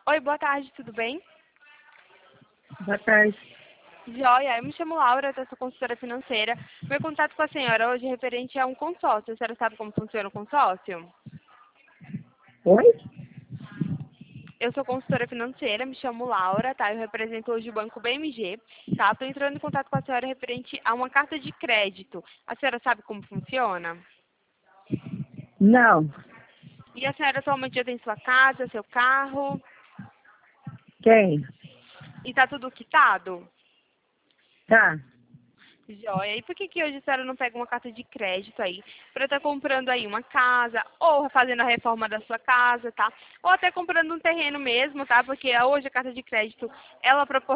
Oi, boa tarde, tudo bem? Boa tarde. Joia, eu me chamo Laura, eu sou consultora financeira. Meu contato com a senhora hoje é referente a um consórcio. A senhora sabe como funciona o consórcio? Oi? Eu sou consultora financeira, me chamo Laura, tá? Eu represento hoje o Banco BMG, tá? Estou entrando em contato com a senhora referente a uma carta de crédito. A senhora sabe como funciona? Não. E a senhora atualmente já tem sua casa, seu carro, Quem? e tá tudo quitado? Tá. Joia. E por que hoje a senhora não pega uma carta de crédito aí para estar comprando aí uma casa ou fazendo a reforma da sua casa, tá? Ou até comprando um terreno mesmo, tá? Porque hoje a carta de crédito ela proporciona